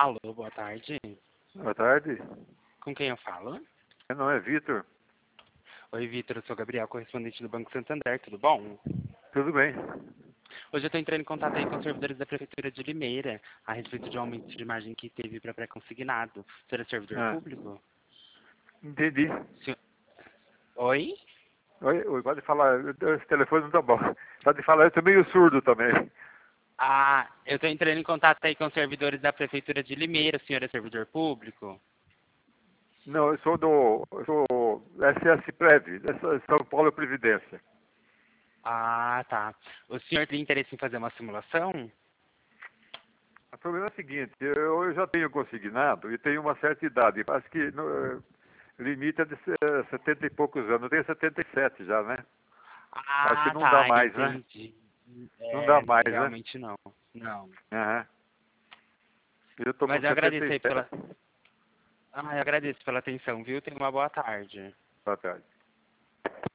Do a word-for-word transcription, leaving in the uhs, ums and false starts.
Alô, boa tarde. Boa tarde. Com quem eu falo? Meu nome é Vitor. Oi, Vitor, eu sou Gabriel, correspondente do Banco Santander, tudo bom? Tudo bem? Hoje eu estou entrando em contato aí com os servidores da Prefeitura de Limeira, a respeito de um aumento de margem que teve para pré-consignado. O senhor é servidor Ah, público? entendi. Senhor... Oi? Oi, oi, pode falar. Esse telefone não tá bom. Pode falar, eu tô meio surdo também. Ah, eu estou entrando em contato aí com os servidores da Prefeitura de Limeira, o senhor é servidor público? Não, eu sou do eu sou S S Prev, essa- São Paulo Previdência. Ah, tá. O senhor tem interesse em fazer uma simulação? O problema é o seguinte, eu, eu já tenho consignado e tenho uma certa idade. Acho que no, eh, limite é de se- setenta e poucos anos. Eu tenho setenta e sete já, né? Acho que Ah, não dá tá, mais, né? entendi. Não dá É, mais, né? realmente não. Não. Aham. Eu tô com Mas eu setenta agradeço e aí pela... sete. Ah, eu agradeço pela atenção, viu? Tenha uma boa tarde. Boa tarde.